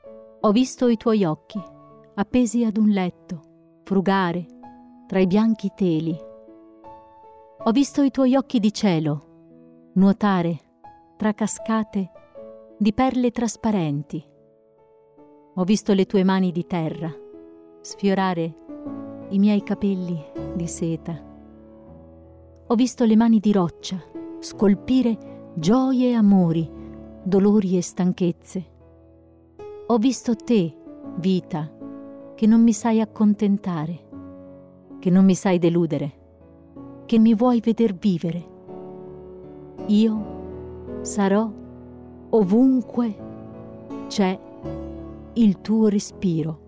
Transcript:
Ho visto i tuoi occhi, appesi ad un letto, frugare tra i bianchi teli. Ho visto i tuoi occhi di cielo, nuotare tra cascate di perle trasparenti. Ho visto le tue mani di terra sfiorare i miei capelli di seta. Ho visto le mani di roccia scolpire gioie e amori, dolori e stanchezze. Ho visto te, vita, che non mi sai accontentare, che non mi sai deludere, che mi vuoi veder vivere. Io sarò ovunque c'è il tuo respiro.